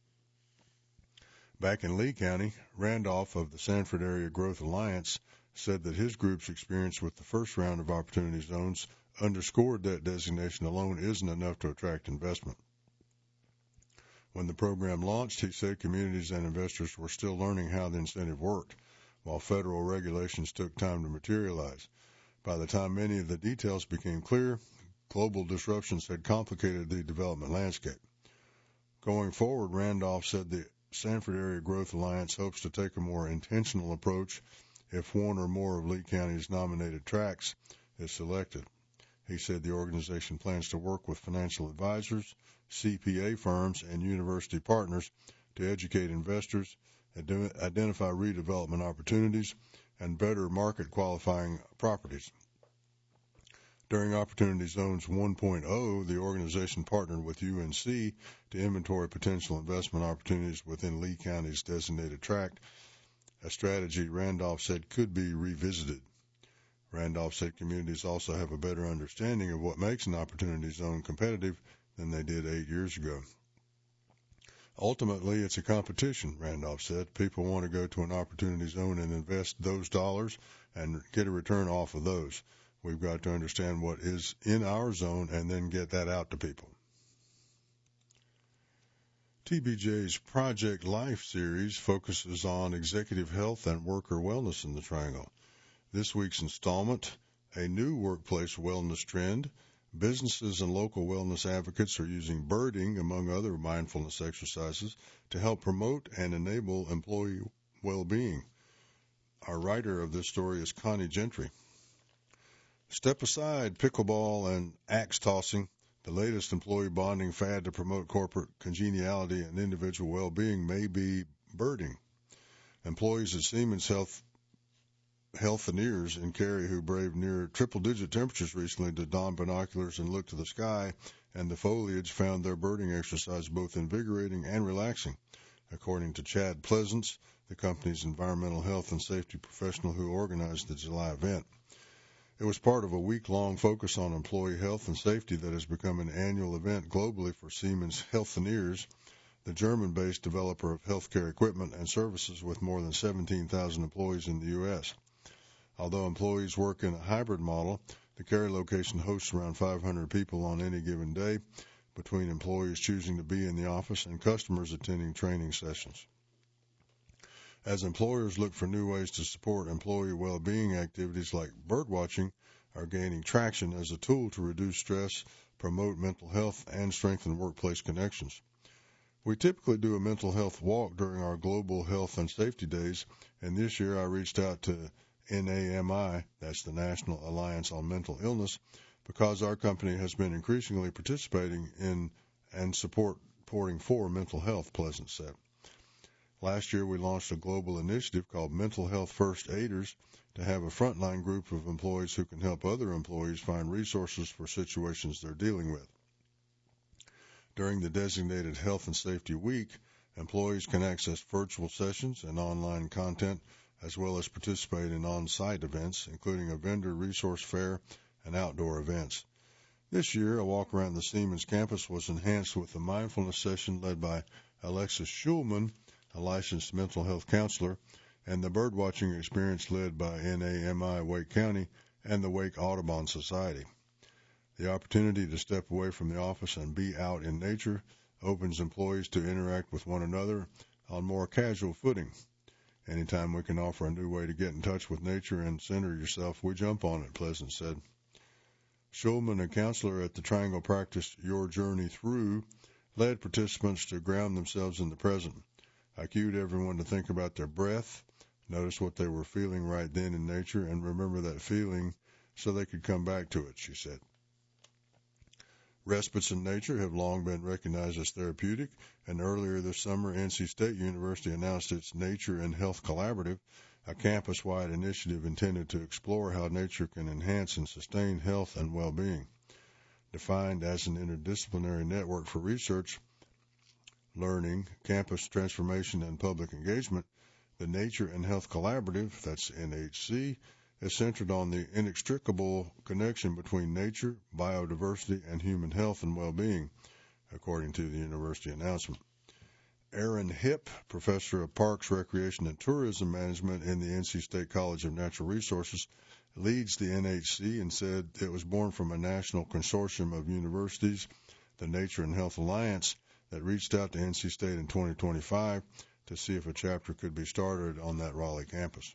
[SPEAKER 1] Back in Lee County, Randolph of the Sanford Area Growth Alliance said that his group's experience with the first round of Opportunity Zones underscored that designation alone isn't enough to attract investment. When the program launched, he said communities and investors were still learning how the incentive worked, while federal regulations took time to materialize. By the time many of the details became clear, global disruptions had complicated the development landscape. Going forward, Randolph said the Sanford Area Growth Alliance hopes to take a more intentional approach if one or more of Lee County's nominated tracts is selected. He said the organization plans to work with financial advisors, CPA firms, and university partners to educate investors, identify redevelopment opportunities, and better market qualifying properties. During Opportunity Zones 1.0, the organization partnered with UNC to inventory potential investment opportunities within Lee County's designated tract, a strategy Randolph said could be revisited. Randolph said communities also have a better understanding of what makes an Opportunity Zone competitive than they did 8 years ago. Ultimately, it's a competition, Randolph said. People want to go to an Opportunity Zone and invest those dollars and get a return off of those. We've got to understand what is in our zone and then get that out to people. TBJ's Project Life series focuses on executive health and worker wellness in the Triangle. This week's installment, a new workplace wellness trend. Businesses and local wellness advocates are using birding, among other mindfulness exercises, to help promote and enable employee well-being. Our writer of this story is Connie Gentry. Step aside pickleball and axe tossing. The latest employee bonding fad to promote corporate congeniality and individual well-being may be birding. Employees at Siemens Healthineers in Cary who braved near triple-digit temperatures recently to don binoculars and look to the sky and the foliage found their birding exercise both invigorating and relaxing, according to Chad Pleasance, the company's environmental health and safety professional who organized the July event. It was part of a week-long focus on employee health and safety that has become an annual event globally for Siemens Healthineers, the German-based developer of healthcare equipment and services with more than 17,000 employees in the U.S. Although employees work in a hybrid model, the Cary location hosts around 500 people on any given day, between employees choosing to be in the office and customers attending training sessions. As employers look for new ways to support employee well-being, activities like birdwatching are gaining traction as a tool to reduce stress, promote mental health, and strengthen workplace connections. We typically do a mental health walk during our global health and safety days, and this year I reached out to NAMI, that's the National Alliance on Mental Illness, because our company has been increasingly participating in and supporting for mental health, Pleasant said. Last year we launched a global initiative called Mental Health First Aiders to have a frontline group of employees who can help other employees find resources for situations they're dealing with. During the designated Health and Safety Week, employees can access virtual sessions and online content as well as participate in on-site events, including a vendor resource fair and outdoor events. This year, a walk around the Siemens campus was enhanced with a mindfulness session led by Alexis Schulman, a licensed mental health counselor, and the birdwatching experience led by NAMI Wake County and the Wake Audubon Society. The opportunity to step away from the office and be out in nature opens employees to interact with one another on more casual footing. Anytime we can offer a new way to get in touch with nature and center yourself, we jump on it, Pleasant said. Schulman, a counselor at the Triangle Practice Your Journey Through, led participants to ground themselves in the present. I cued everyone to think about their breath, notice what they were feeling right then in nature, and remember that feeling so they could come back to it, she said. Respites in nature have long been recognized as therapeutic, and earlier this summer, NC State University announced its Nature and Health Collaborative, a campus-wide initiative intended to explore how nature can enhance and sustain health and well-being. Defined as an interdisciplinary network for research, learning, campus transformation, and public engagement, the Nature and Health Collaborative, that's NHC, is centered on the inextricable connection between nature, biodiversity, and human health and well-being, according to the university announcement. Aaron Hipp, professor of Parks, Recreation, and Tourism Management in the NC State College of Natural Resources, leads the NHC and said it was born from a national consortium of universities, the Nature and Health Alliance, that reached out to NC State in 2025 to see if a chapter could be started on that Raleigh campus.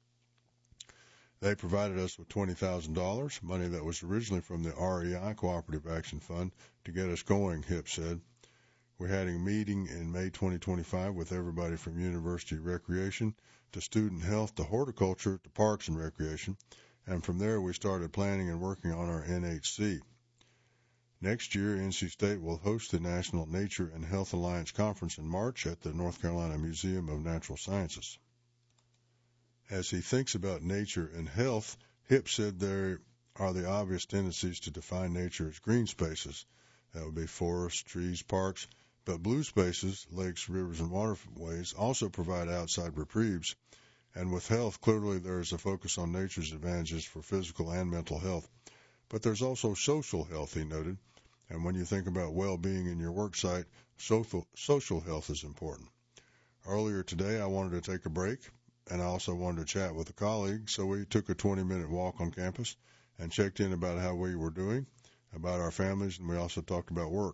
[SPEAKER 1] They provided us with $20,000, money that was originally from the REI Cooperative Action Fund, to get us going, Hipp said. We're having a meeting in May 2025 with everybody from university recreation to student health to horticulture to parks and recreation, and from there we started planning and working on our NHC. Next year, NC State will host the National Nature and Health Alliance Conference in March at the North Carolina Museum of Natural Sciences. As he thinks about nature and health, Hipp said there are the obvious tendencies to define nature as green spaces. That would be forests, trees, parks, but blue spaces, lakes, rivers, and waterways also provide outside reprieves. And with health, clearly there is a focus on nature's advantages for physical and mental health. But there's also social health, he noted. And when you think about well-being in your work site, social health is important. Earlier today, I wanted to take a break, and I also wanted to chat with a colleague, so we took a 20-minute walk on campus and checked in about how we were doing, about our families, and we also talked about work.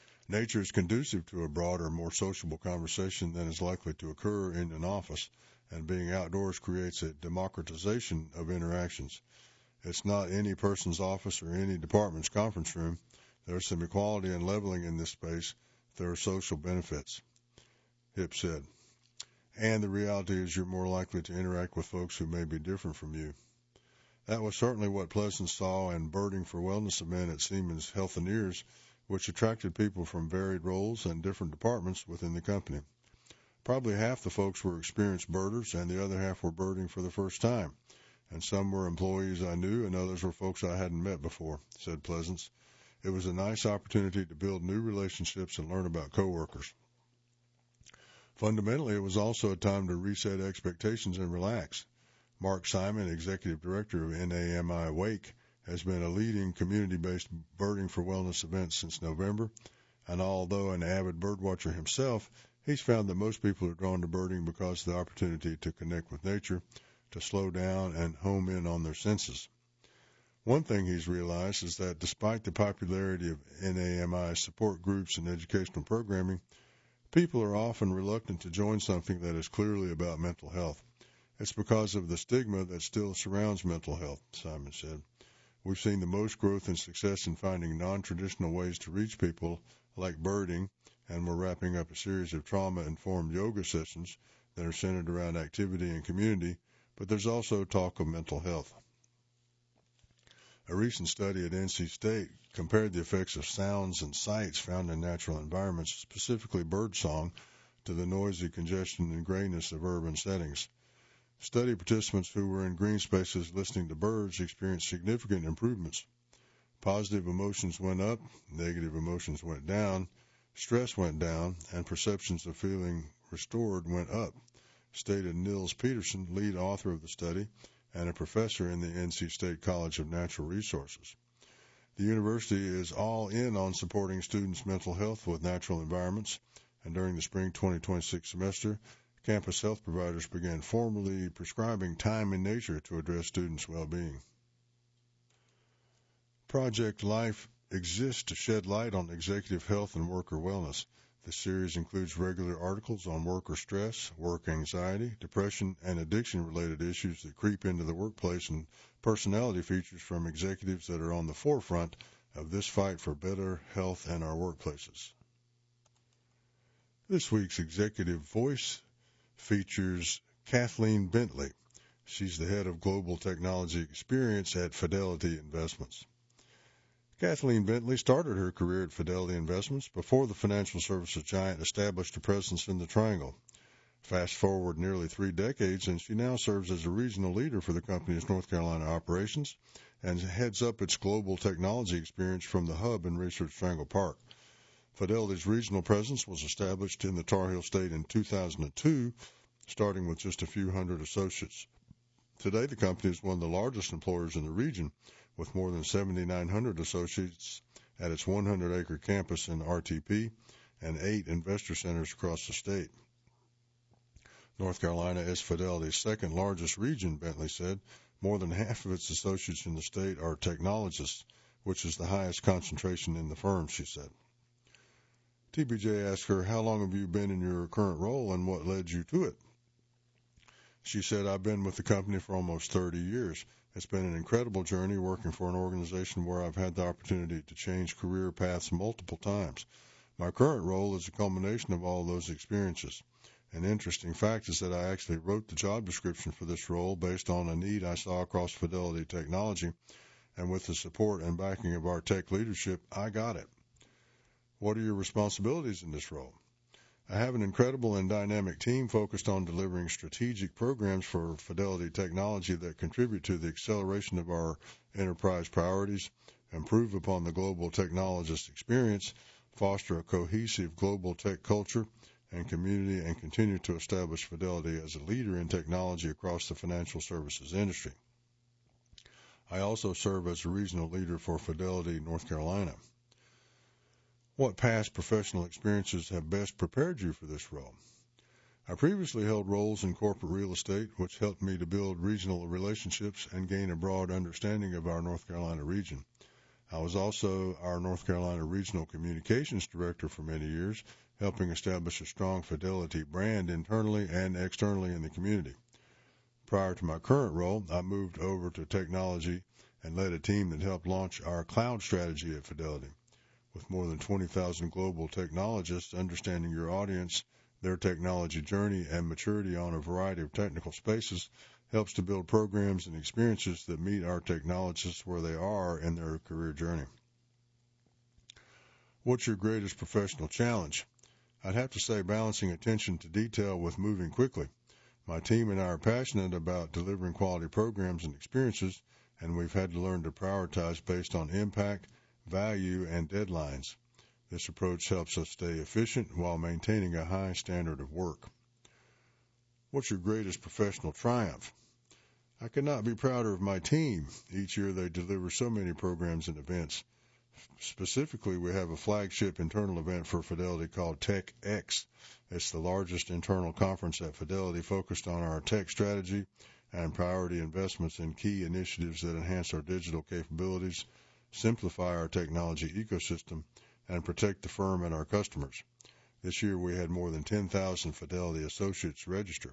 [SPEAKER 1] Nature is conducive to a broader, more sociable conversation than is likely to occur in an office, and being outdoors creates a democratization of interactions. It's not any person's office or any department's conference room. There's some equality and leveling in this space. There are social benefits, Hipp said. And the reality is you're more likely to interact with folks who may be different from you. That was certainly what Pleasance saw in Birding for Wellness event at Siemens Healthineers, which attracted people from varied roles and different departments within the company. Probably half the folks were experienced birders, and the other half were birding for the first time. And some were employees I knew, and others were folks I hadn't met before, said Pleasance. It was a nice opportunity to build new relationships and learn about coworkers. Fundamentally, it was also a time to reset expectations and relax. Mark Simon, Executive Director of NAMI Wake, has been a leading community-based Birding for Wellness event since November, and although an avid birdwatcher himself, he's found that most people are drawn to birding because of the opportunity to connect with nature, to slow down and home in on their senses. One thing he's realized is that despite the popularity of NAMI support groups and educational programming, people are often reluctant to join something that is clearly about mental health. It's because of the stigma that still surrounds mental health, Simon said. We've seen the most growth and success in finding non-traditional ways to reach people, like birding, and we're wrapping up a series of trauma-informed yoga sessions that are centered around activity and community, but there's also talk of mental health. A recent study at NC State compared the effects of sounds and sights found in natural environments, specifically birdsong, to the noisy congestion and grayness of urban settings. Study participants who were in green spaces listening to birds experienced significant improvements. Positive emotions went up, negative emotions went down, stress went down, and perceptions of feeling restored went up, stated Nils Peterson, lead author of the study and a professor in the NC State College of Natural Resources. The university is all in on supporting students' mental health with natural environments, and during the spring 2026 semester, campus health providers began formally prescribing time in nature to address students' well-being. Project Life exists to shed light on executive health and worker wellness. This series includes regular articles on worker stress, work anxiety, depression, and addiction-related issues that creep into the workplace and personality features from executives that are on the forefront of this fight for better health in our workplaces. This week's Executive Voice features Kathleen Bentley. She's the head of Global Technology Experience at Fidelity Investments. Kathleen Bentley started her career at Fidelity Investments before the financial services giant established a presence in the Triangle. Fast forward nearly 3 decades, and she now serves as a regional leader for the company's North Carolina operations and heads up its global technology experience from the hub in Research Triangle Park. Fidelity's regional presence was established in the Tar Heel State in 2002, starting with just a few hundred associates. Today, the company is one of the largest employers in the region, with more than 7,900 associates at its 100-acre campus in RTP and 8 investor centers across the state. North Carolina is Fidelity's second largest region, Bentley said. More than half of its associates in the state are technologists, which is the highest concentration in the firm, she said. TBJ asked her, how long have you been in your current role and what led you to it? She said, I've been with the company for almost 30 years. It's been an incredible journey working for an organization where I've had the opportunity to change career paths multiple times. My current role is a culmination of all those experiences. An interesting fact is that I actually wrote the job description for this role based on a need I saw across Fidelity Technology, and with the support and backing of our tech leadership, I got it. What are your responsibilities in this role? I have an incredible and dynamic team focused on delivering strategic programs for Fidelity Technology that contribute to the acceleration of our enterprise priorities, improve upon the global technologist experience, foster a cohesive global tech culture and community, and continue to establish Fidelity as a leader in technology across the financial services industry. I also serve as a regional leader for Fidelity North Carolina. What past professional experiences have best prepared you for this role? I previously held roles in corporate real estate, which helped me to build regional relationships and gain a broad understanding of our North Carolina region. I was also our North Carolina Regional Communications Director for many years, helping establish a strong Fidelity brand internally and externally in the community. Prior to my current role, I moved over to technology and led a team that helped launch our cloud strategy at Fidelity. With more than 20,000 global technologists, understanding your audience, their technology journey, and maturity on a variety of technical spaces helps to build programs and experiences that meet our technologists where they are in their career journey. What's your greatest professional challenge? I'd have to say balancing attention to detail with moving quickly. My team and I are passionate about delivering quality programs and experiences, and we've had to learn to prioritize based on impact, value, and deadlines. This approach helps us stay efficient while maintaining a high standard of work. What's your greatest professional triumph? I could not be prouder of my team. Each year they deliver so many programs and events. Specifically, we have a flagship internal event for Fidelity called TechX. It's the largest internal conference at Fidelity focused on our tech strategy and priority investments in key initiatives that enhance our digital capabilities, simplify our technology ecosystem, and protect the firm and our customers. This year we had more than 10,000 Fidelity associates register.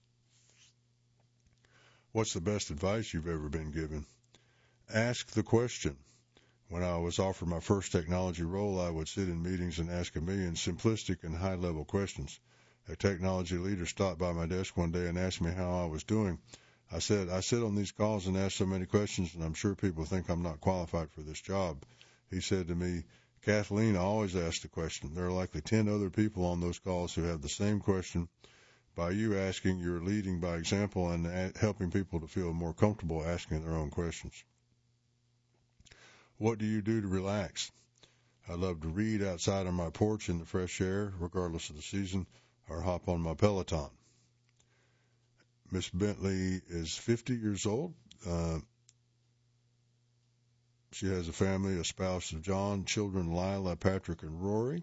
[SPEAKER 1] What's the best advice you've ever been given? Ask the question. When I was offered my first technology role, I would sit in meetings and ask a million simplistic and high-level questions. A technology leader stopped by my desk one day and asked me how I was doing. I said, I sit on these calls and ask so many questions, and I'm sure people think I'm not qualified for this job. He said to me, Kathleen, I always ask the question. There are likely 10 other people on those calls who have the same question. By you asking, you're leading by example and helping people to feel more comfortable asking their own questions. What do you do to relax? I love to read outside on my porch in the fresh air, regardless of the season, or hop on my Peloton. Miss Bentley is 50 years old. She has a family, a spouse of John, children Lila, Patrick, and Rory.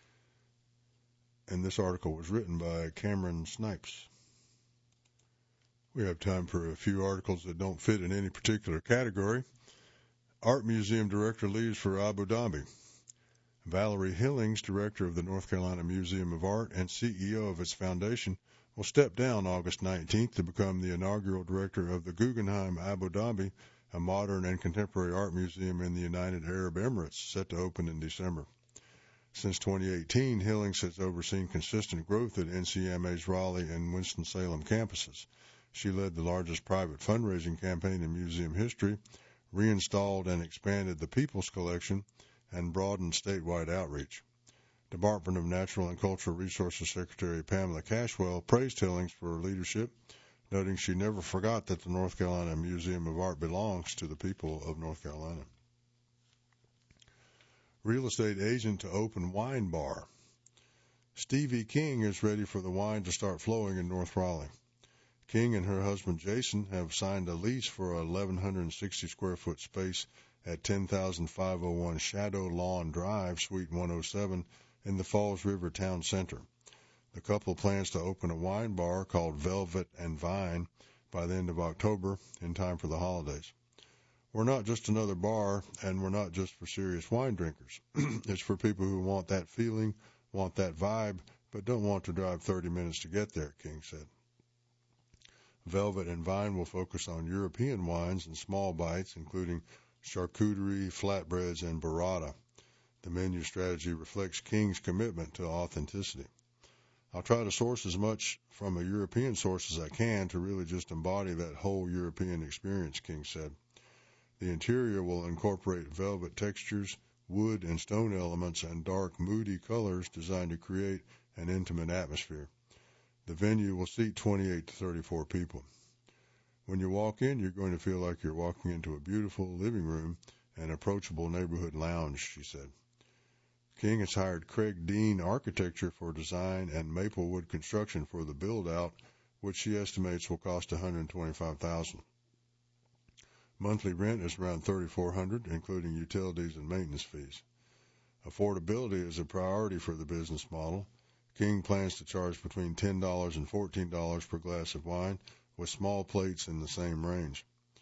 [SPEAKER 1] And this article was written by Cameron Snipes. We have time for a few articles that don't fit in any particular category. Art Museum Director leaves for Abu Dhabi. Valerie Hillings, Director of the North Carolina Museum of Art and CEO of its foundation, will step down August 19th to become the inaugural Director of the Guggenheim Abu Dhabi, a modern and contemporary art museum in the United Arab Emirates, set to open in December. Since 2018, Hillings has overseen consistent growth at NCMA's Raleigh and Winston-Salem campuses. She led the largest private fundraising campaign in museum history, reinstalled and expanded the People's Collection, and broadened statewide outreach. Department of Natural and Cultural Resources Secretary Pamela Cashwell praised Hillings for her leadership, noting she never forgot that the North Carolina Museum of Art belongs to the people of North Carolina. Real estate agent to open wine bar. Stevie King is ready for the wine to start flowing in North Raleigh. King and her husband Jason have signed a lease for a 1,160 square foot space at 10,501 Shadow Lawn Drive, Suite 107 in the Falls River Town Center. The couple plans to open a wine bar called Velvet and Vine by the end of October in time for the holidays. We're not just another bar, and we're not just for serious wine drinkers. It's for people who want that feeling, want that vibe, but don't want to drive 30 minutes to get there, King said. Velvet and Vine will focus on European wines and small bites, including charcuterie, flatbreads, and burrata. The menu strategy reflects King's commitment to authenticity. I'll try to source as much from a European source as I can to really just embody that whole European experience, King said. The interior will incorporate velvet textures, wood and stone elements, and dark, moody colors designed to create an intimate atmosphere. The venue will seat 28 to 34 people. When you walk in, you're going to feel like you're walking into a beautiful living room and approachable neighborhood lounge, she said. King has hired Craig Dean Architecture for design and Maplewood Construction for the build-out, which she estimates will cost $125,000. Monthly rent is around $3,400, including utilities and maintenance fees. Affordability is a priority for the business model. King plans to charge between $10 and $14 per glass of wine, with small plates in the same range.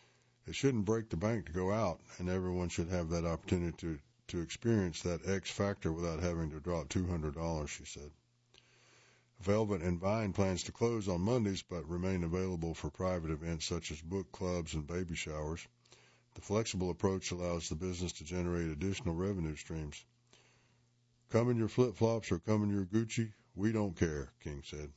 [SPEAKER 1] It shouldn't break the bank to go out, and everyone should have that opportunity to experience that X factor without having to drop $200, she said. Velvet and Vine plans to close on Mondays but remain available for private events such as book clubs and baby showers. The flexible approach allows the business to generate additional revenue streams. Come in your flip-flops or come in your Gucci, we don't care, King said.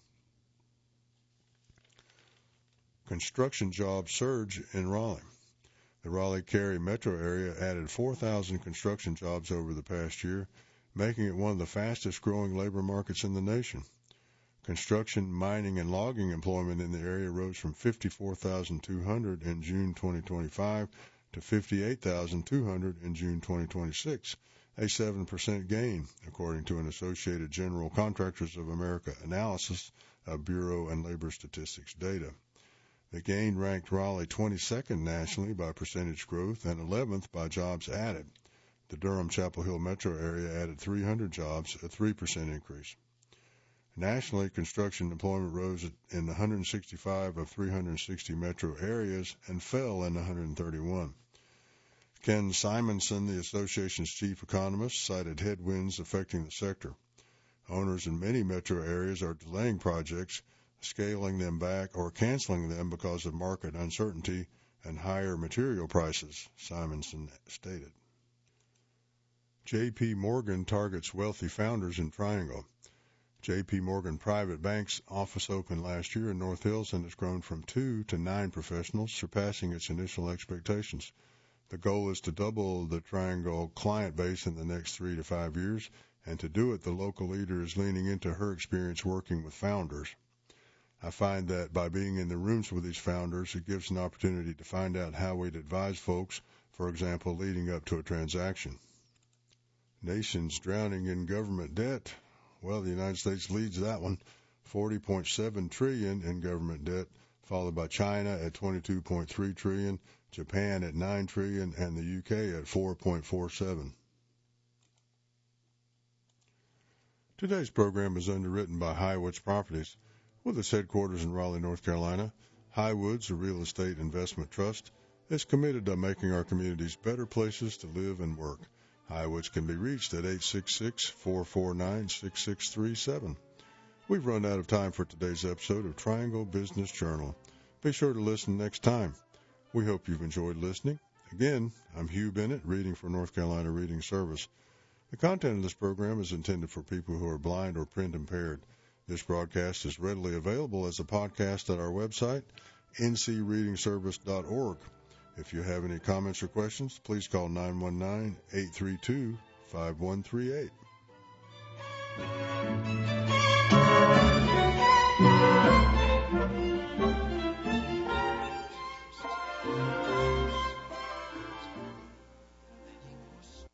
[SPEAKER 1] Construction jobs surge in Raleigh. The Raleigh-Cary metro area added 4,000 construction jobs over the past year, making it one of the fastest-growing labor markets in the nation. Construction, mining, and logging employment in the area rose from 54,200 in June 2025 to 58,200 in June 2026, a 7% gain, according to an Associated General Contractors of America analysis of Bureau and Labor Statistics data. The gain ranked Raleigh 22nd nationally by percentage growth and 11th by jobs added. The Durham-Chapel Hill metro area added 300 jobs, a 3% increase. Nationally, construction employment rose in 165 of 360 metro areas and fell in 131. Ken Simonson, the association's chief economist, cited headwinds affecting the sector. Owners in many metro areas are delaying projects, scaling them back, or canceling them because of market uncertainty and higher material prices, Simonson stated. J.P. Morgan targets wealthy founders in Triangle. J.P. Morgan Private Bank's office opened last year in North Hills and has grown from 2 to 9 professionals, surpassing its initial expectations. The goal is to double the Triangle client base in the next 3 to 5 years, and to do it, the local leader is leaning into her experience working with founders. I find that by being in the rooms with these founders, it gives an opportunity to find out how we'd advise folks, for example, leading up to a transaction. Nations drowning in government debt. Well, the United States leads that one, $40.7 trillion in government debt, followed by China at $22.3 trillion, Japan at $9 trillion, and the UK at $4.47. Today's program is underwritten by Highwoods Properties. With its headquarters in Raleigh, North Carolina, Highwoods, a real estate investment trust, is committed to making our communities better places to live and work. Highwoods can be reached at 866-449-6637. We've run out of time for today's episode of Triangle Business Journal. Be sure to listen next time. We hope you've enjoyed listening. Again, I'm Hugh Bennett, reading for North Carolina Reading Service. The content of this program is intended for people who are blind or print impaired. This broadcast is readily available as a podcast at our website, ncreadingservice.org. If you have any comments or questions, please call 919-832-5138.